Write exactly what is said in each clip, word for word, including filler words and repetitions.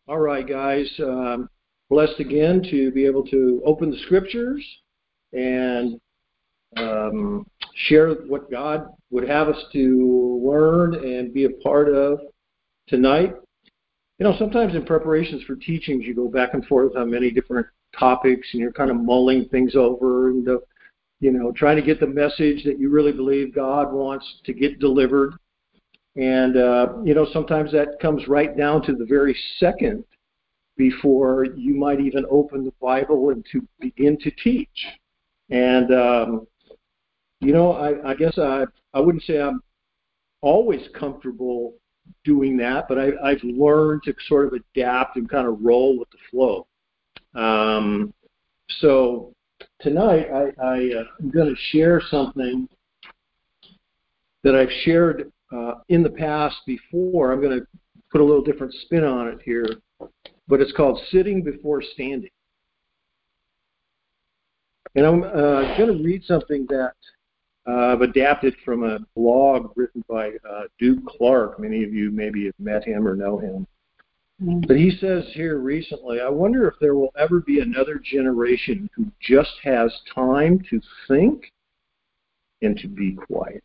All right, guys. Um, blessed again to be able to open the scriptures and um, share what God would have us to learn and be a part of tonight. You know, sometimes in preparations for teachings, you go back and forth on many different topics, and you're kind of mulling things over and, uh, you know, trying to get the message that you really believe God wants to get delivered. And, uh, you know, sometimes that comes right down to the very second before you might even open the Bible and to begin to teach. And, um, you know, I, I guess I, I wouldn't say I'm always comfortable doing that, but I, I've learned to sort of adapt and kind of roll with the flow. Um, so tonight I, I, uh, I'm going to share something that I've shared uh, in the past before. I'm going to put a little different spin on it here, but it's called Sitting Before Standing. And I'm uh, going to read something that uh, I've adapted from a blog written by uh, Duke Clark. Many of you maybe have met him or know him. Mm-hmm. But he says here recently, I wonder if there will ever be another generation who just has time to think and to be quiet.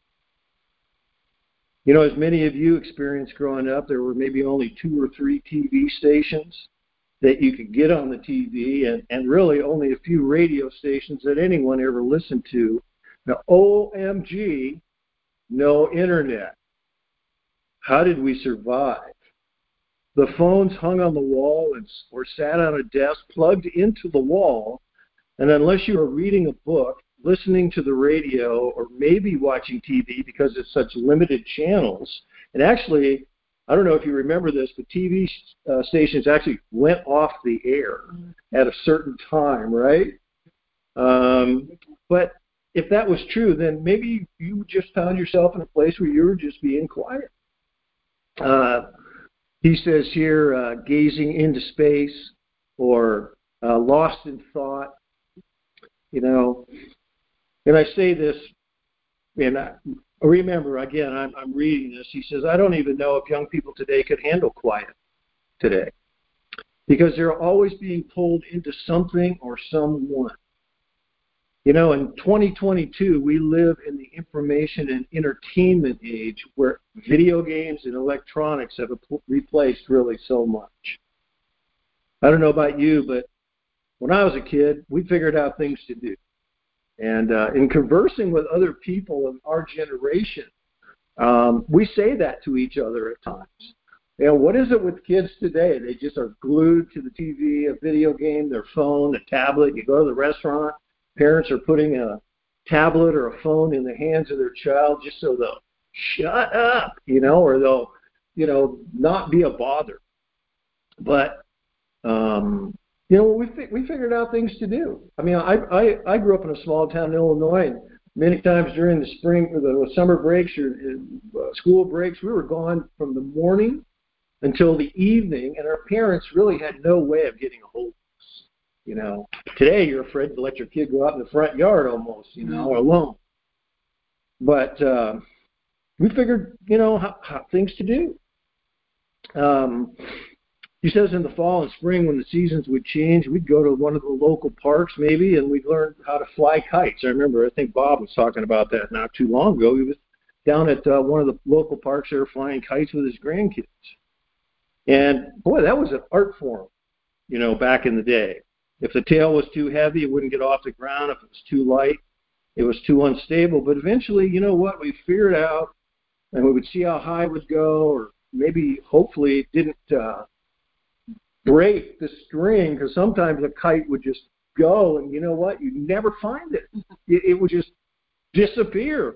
You know, as many of you experienced growing up, there were maybe only two or three T V stations that you could get on the T V, and, and really only a few radio stations that anyone ever listened to. Now, O M G, no internet. How did we survive? The phones hung on the wall and, or sat on a desk plugged into the wall, and unless you were reading a book, listening to the radio, or maybe watching T V because it's such limited channels. And actually, I don't know if you remember this, but T V uh, stations actually went off the air at a certain time, right? Um, but if that was true, then maybe you just found yourself in a place where you were just being quiet. Uh, he says here, uh, gazing into space or uh, lost in thought, you know. And I say this, and I remember, again, I'm, I'm reading this. He says, I don't even know if young people today could handle quiet today because they're always being pulled into something or someone. You know, in twenty twenty-two, we live in the information and entertainment age where video games and electronics have replaced really so much. I don't know about you, but when I was a kid, we figured out things to do. And uh, in conversing with other people of our generation, um, we say that to each other at times. You know, what is it with kids today? They just are glued to the T V, a video game, their phone, a tablet. You go to the restaurant, parents are putting a tablet or a phone in the hands of their child just so they'll shut up, you know, or they'll, you know, not be a bother. But, um, you know, we fi- we figured out things to do. I mean, I, I I grew up in a small town in Illinois, and many times during the spring or the summer breaks or uh, school breaks, we were gone from the morning until the evening, and our parents really had no way of getting a hold of us. You know, today you're afraid to let your kid go out in the front yard almost, you know, alone. But uh, we figured, you know, how, how things to do. Um, He says in the fall and spring when the seasons would change, we'd go to one of the local parks maybe, and we'd learn how to fly kites. I remember, I think Bob was talking about that not too long ago. He was down at uh, one of the local parks there flying kites with his grandkids. And, boy, that was an art form, you know, back in the day. If the tail was too heavy, it wouldn't get off the ground. If it was too light, it was too unstable. But eventually, you know what, we figured out, and we would see how high it would go, or maybe, hopefully, it didn't uh, break the string, because sometimes a kite would just go, and you know what? You'd never find it. It, it would just disappear.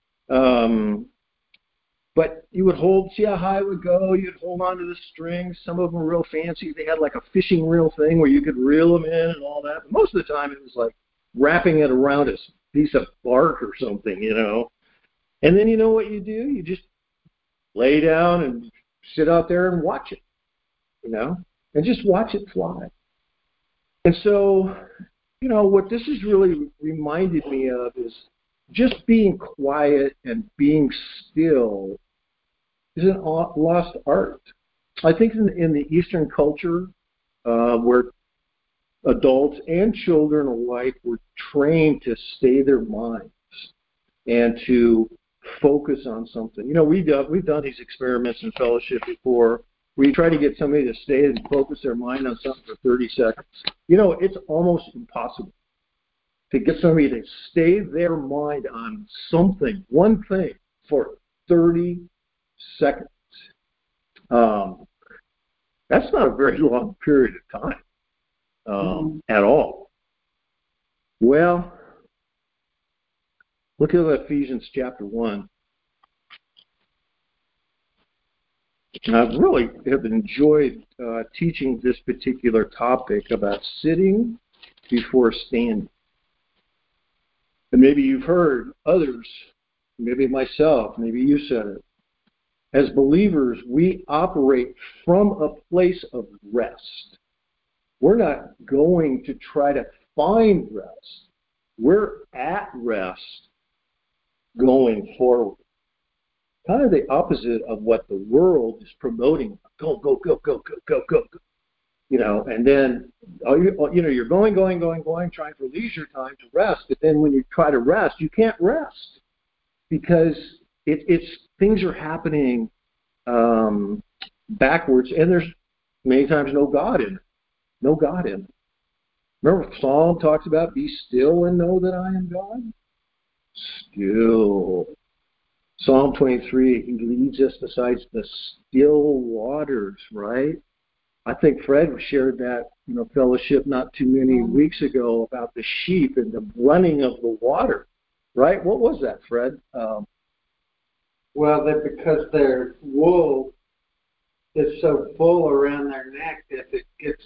Um, but you would hold, see how high it would go. You'd hold on to the strings. Some of them were real fancy. They had like a fishing reel thing where you could reel them in and all that. But most of the time, it was like wrapping it around a piece of bark or something, you know. And then you know what you do? You just lay down and sit out there and watch it, you know. And just watch it fly. And so, you know, what this has really reminded me of is just being quiet and being still is an lost art. I think in, in the Eastern culture, uh, where adults and children alike were trained to stay their minds and to focus on something. You know, we've done, we've done these experiments in fellowship before. We try to get somebody to stay and focus their mind on something for thirty seconds. You know, it's almost impossible to get somebody to stay their mind on something, one thing, for thirty seconds. Um, that's not a very long period of time um, mm-hmm. at all. Well, look at Ephesians chapter one. I really have enjoyed uh, teaching this particular topic about sitting before standing. And maybe you've heard others, maybe myself, maybe you said it. As believers, we operate from a place of rest. We're not going to try to find rest. We're at rest going forward. Kind of the opposite of what the world is promoting. Go, go, go, go, go, go, go. You know, and then, you, you know, you're going, going, going, going, trying for leisure time to rest. But then when you try to rest, you can't rest because it, it's things are happening um, backwards, and there's many times no God in it. No God in it. Remember, Psalm talks about, be still and know that I am God? Still. Psalm twenty-three, he leads us beside the still waters, right? I think Fred shared that, you know, fellowship not too many weeks ago about the sheep and the running of the water, right? What was that, Fred? Um, well, that because their wool is so full around their neck that if it gets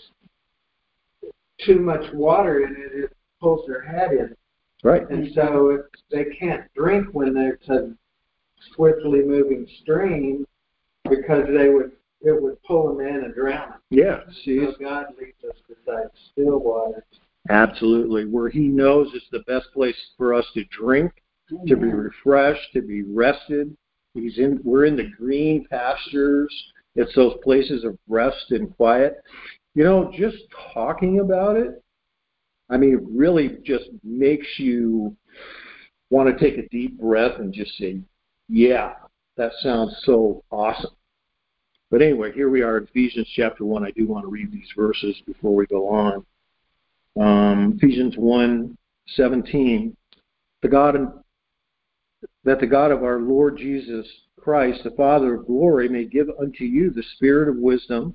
too much water in it, it pulls their head in. Right. And so if they can't drink when there's a swiftly moving stream because they would it would pull them in and drown them. Yeah. See, so God leads us beside still waters. Absolutely. Where he knows it's the best place for us to drink, mm-hmm. to be refreshed, to be rested. He's in we're in the green pastures. It's those places of rest and quiet. You know, just talking about it, I mean, it really just makes you want to take a deep breath and just say, yeah, that sounds so awesome. But anyway, here we are in Ephesians chapter one. I do want to read these verses before we go on. Um, Ephesians one seventeen, the God that the God of our Lord Jesus Christ, the Father of glory, may give unto you the spirit of wisdom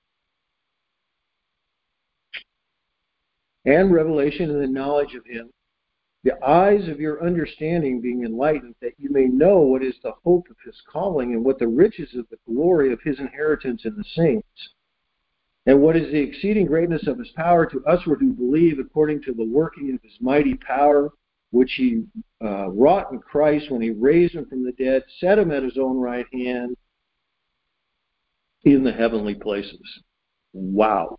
and revelation in the knowledge of him, the eyes of your understanding being enlightened, that you may know what is the hope of his calling and what the riches of the glory of his inheritance in the saints, and what is the exceeding greatness of his power to us who believe, according to the working of his mighty power, which he uh, wrought in Christ when he raised him from the dead, set him at his own right hand in the heavenly places. Wow.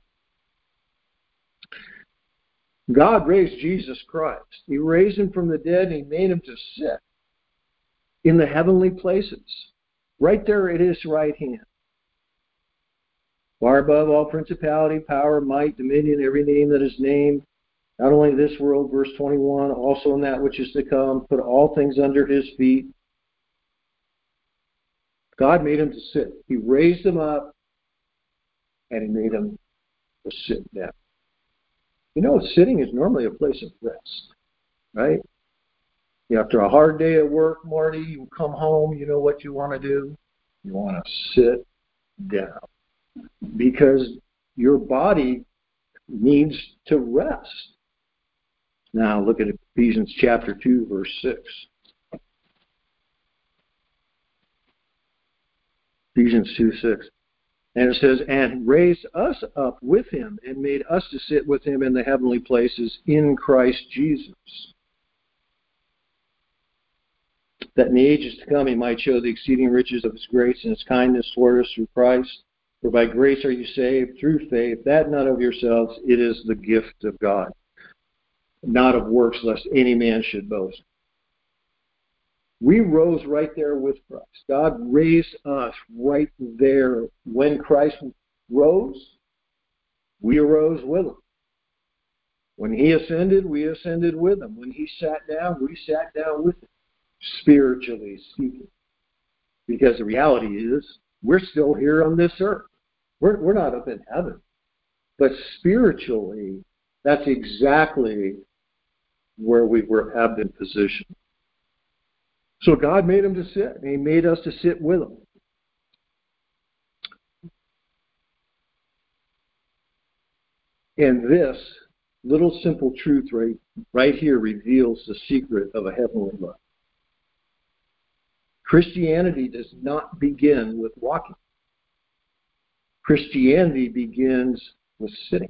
God raised Jesus Christ. He raised him from the dead and he made him to sit in the heavenly places. Right there at his right hand. Far above all principality, power, might, dominion, every name that is named, not only in this world, verse twenty-one, also in that which is to come, put all things under his feet. God made him to sit. He raised him up and he made him to sit down. You know, sitting is normally a place of rest, right? After a hard day at work, Marty, you come home, you know what you want to do? You want to sit down because your body needs to rest. Now look at Ephesians chapter two, verse six. Ephesians two, six. And it says, and raised us up with him and made us to sit with him in the heavenly places in Christ Jesus, that in the ages to come he might show the exceeding riches of his grace and his kindness toward us through Christ. For by grace are you saved through faith, that not of yourselves, it is the gift of God, not of works, lest any man should boast. We rose right there with Christ. God raised us right there. When Christ rose, we arose with him. When he ascended, we ascended with him. When he sat down, we sat down with him, spiritually speaking. Because the reality is, we're still here on this earth. We're, we're not up in heaven. But spiritually, that's exactly where we were have been positioned. So God made him to sit, and he made us to sit with him. And this little simple truth right, right here reveals the secret of a heavenly life. Christianity does not begin with walking. Christianity begins with sitting.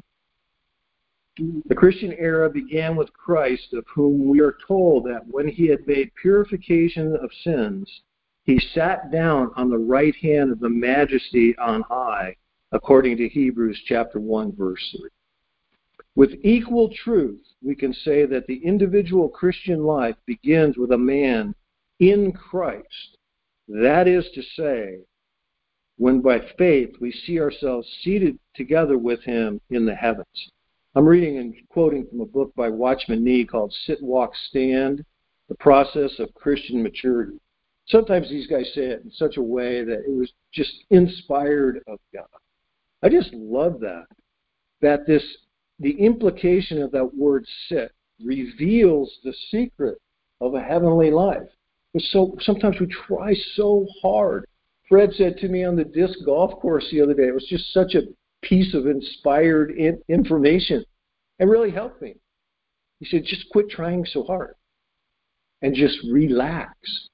The Christian era began with Christ, of whom we are told that when he had made purification of sins, he sat down on the right hand of the Majesty on high, according to Hebrews chapter one, verse three. With equal truth, we can say that the individual Christian life begins with a man in Christ. That is to say, when by faith we see ourselves seated together with him in the heavens. I'm reading and quoting from a book by Watchman Nee called Sit, Walk, Stand, The Process of Christian Maturity. Sometimes these guys say it in such a way that it was just inspired of God. I just love that, that this, the implication of that word sit reveals the secret of a heavenly life. So sometimes we try so hard. Fred said to me on the disc golf course the other day, it was just such a piece of inspired in, information and really helped me. He said, just quit trying so hard and just relax.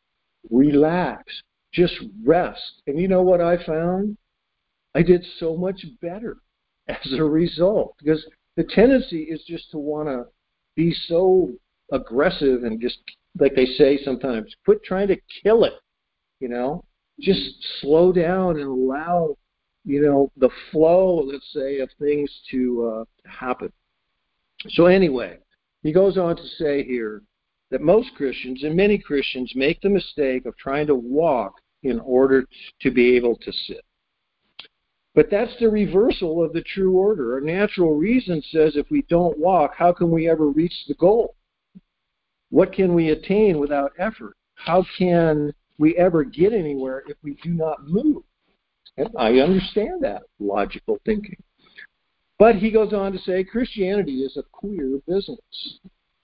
Relax. Just rest. And you know what I found? I did so much better as a result, because the tendency is just to want to be so aggressive and just, like they say sometimes, quit trying to kill it, you know? Just slow down and allow, you know, the flow, let's say, of things to uh, happen. So anyway, he goes on to say here that most Christians and many Christians make the mistake of trying to walk in order to be able to sit. But that's the reversal of the true order. Our natural reason says if we don't walk, how can we ever reach the goal? What can we attain without effort? How can we ever get anywhere if we do not move? And I understand that logical thinking. But he goes on to say Christianity is a queer business.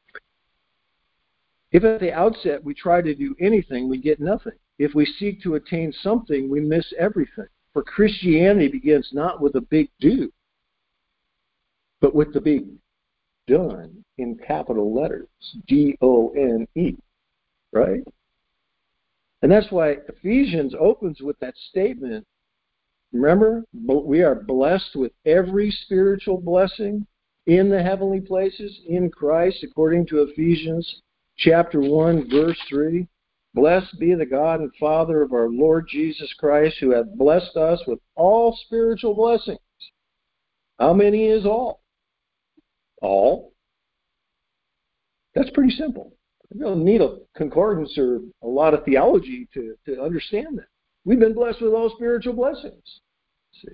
If at the outset we try to do anything, we get nothing. If we seek to attain something, we miss everything. For Christianity begins not with a big do, but with the big done in capital letters, D O N E, right? And that's why Ephesians opens with that statement. Remember, we are blessed with every spiritual blessing in the heavenly places in Christ, according to Ephesians chapter one, verse three. Blessed be the God and Father of our Lord Jesus Christ, who hath blessed us with all spiritual blessings. How many is all? All. That's pretty simple. You don't need a concordance or a lot of theology to, to understand that. We've been blessed with all spiritual blessings. See.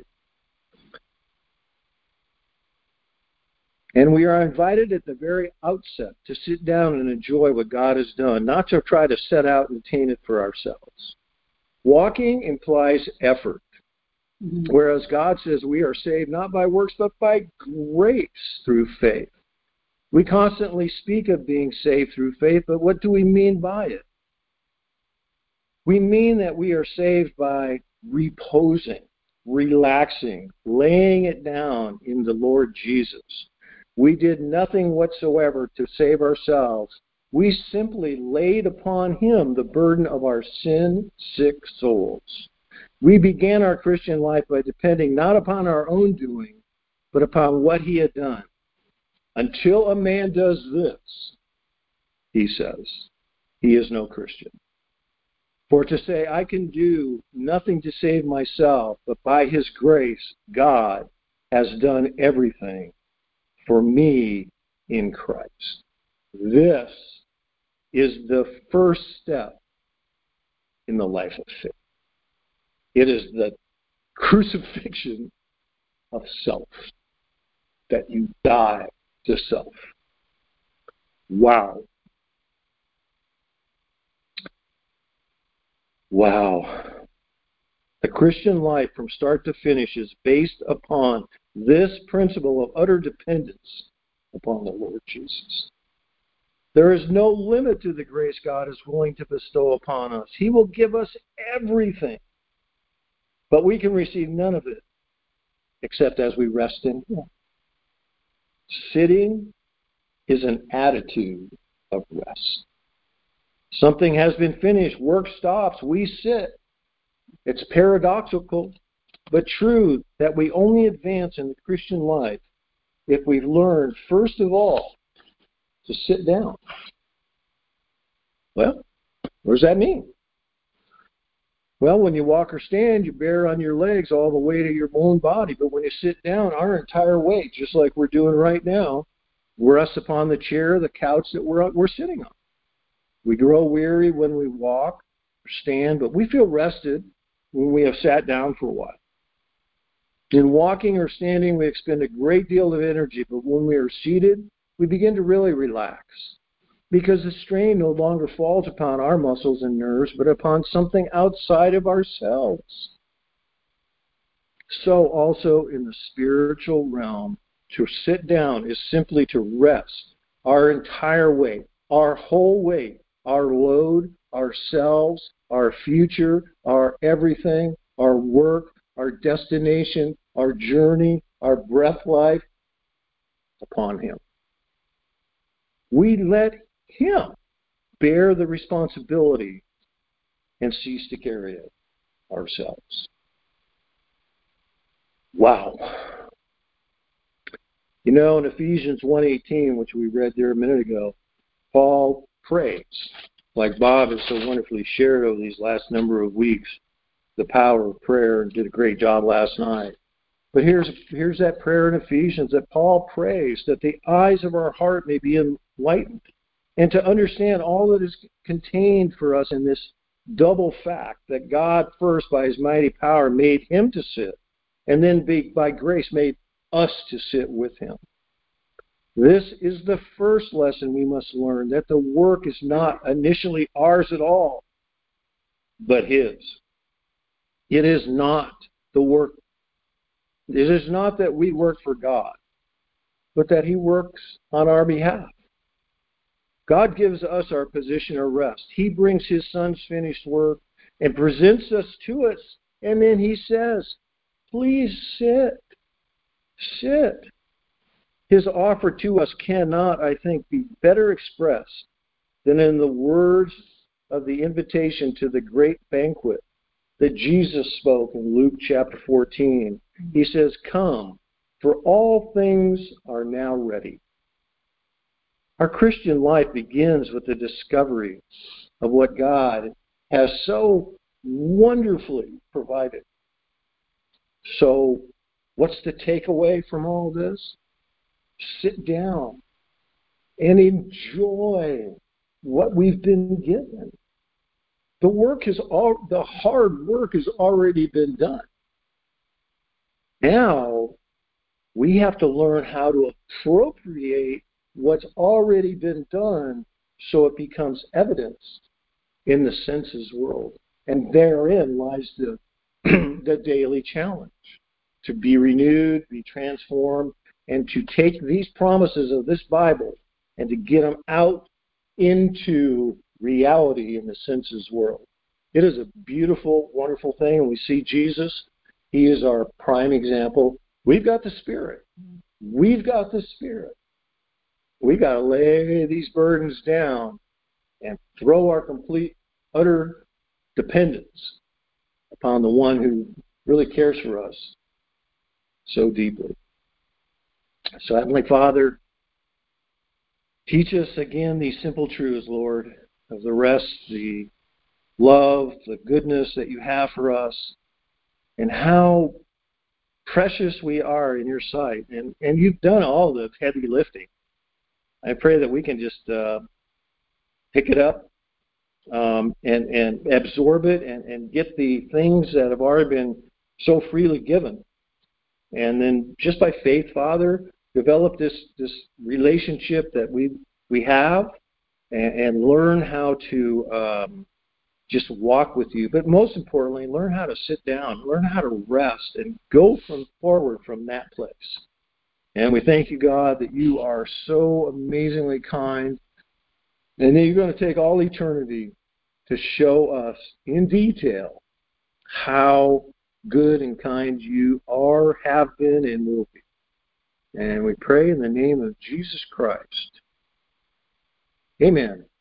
And we are invited at the very outset to sit down and enjoy what God has done, not to try to set out and attain it for ourselves. Walking implies effort, mm-hmm. whereas God says we are saved not by works but by grace through faith. We constantly speak of being saved through faith, but what do we mean by it? We mean that we are saved by reposing, relaxing, laying it down in the Lord Jesus. We did nothing whatsoever to save ourselves. We simply laid upon him the burden of our sin-sick souls. We began our Christian life by depending not upon our own doing, but upon what he had done. Until a man does this, he says, he is no Christian. For to say, I can do nothing to save myself, but by his grace, God has done everything for me in Christ. This is the first step in the life of faith. It is the crucifixion of self, that you die to self. Wow. Wow. The Christian life from start to finish is based upon this principle of utter dependence upon the Lord Jesus. There is no limit to the grace God is willing to bestow upon us. He will give us everything, but we can receive none of it except as we rest in Him. Sitting is an attitude of rest. Something has been finished. Work stops. We sit. It's paradoxical, but true that we only advance in the Christian life if we've learned, first of all, to sit down. Well, what does that mean? Well, when you walk or stand, you bear on your legs all the weight of your own body. But when you sit down, our entire weight, just like we're doing right now, rests upon the chair, the couch that we're, we're sitting on. We grow weary when we walk or stand, but we feel rested when we have sat down for a while. In walking or standing, we expend a great deal of energy, but when we are seated, we begin to really relax, because the strain no longer falls upon our muscles and nerves, but upon something outside of ourselves. So also in the spiritual realm, to sit down is simply to rest our entire weight, our whole weight, our load, ourselves, our future, our everything, our work, our destination, our journey, our breath life upon Him. We let Him bear the responsibility and cease to carry it ourselves. Wow. You know, in Ephesians one eighteen, which we read there a minute ago, Paul prays, like Bob has so wonderfully shared over these last number of weeks, the power of prayer, and did a great job last night. But here's here's that prayer in Ephesians that Paul prays, that the eyes of our heart may be enlightened, and to understand all that is contained for us in this double fact, that God first, by His mighty power, made Him to sit, and then be, by grace made us to sit with Him. This is the first lesson we must learn, that the work is not initially ours at all, but His. It is not the work. It is not that we work for God, but that He works on our behalf. God gives us our position of rest. He brings His Son's finished work and presents us to us, and then He says, please sit, sit. His offer to us cannot, I think, be better expressed than in the words of the invitation to the great banquet that Jesus spoke in Luke chapter fourteen. He says, come, for all things are now ready. Our Christian life begins with the discovery of what God has so wonderfully provided. So, what's the takeaway from all this? Sit down and enjoy what we've been given. The work has all, the hard work has already been done. Now, we have to learn how to appropriate what's already been done so it becomes evidenced in the senses world. And therein lies the, the daily challenge, to be renewed, be transformed, and to take these promises of this Bible and to get them out into reality in the senses world. It is a beautiful, wonderful thing. And we see Jesus. He is our prime example. We've got the Spirit. We've got the Spirit. We've got to lay these burdens down and throw our complete, utter dependence upon the one who really cares for us so deeply. So, Heavenly Father, teach us again these simple truths, Lord, of the rest, the love, the goodness that you have for us, and how precious we are in your sight. And, and you've done all the heavy lifting. I pray that we can just uh, pick it up um, and, and absorb it and, and get the things that have already been so freely given. And then just by faith, Father, develop this, this relationship that we, we have and, and learn how to um, just walk with you. But most importantly, learn how to sit down, learn how to rest, and go from forward from that place. And we thank you, God, that you are so amazingly kind, and that you're going to take all eternity to show us in detail how good and kind you are, have been, and will be. And we pray in the name of Jesus Christ. Amen.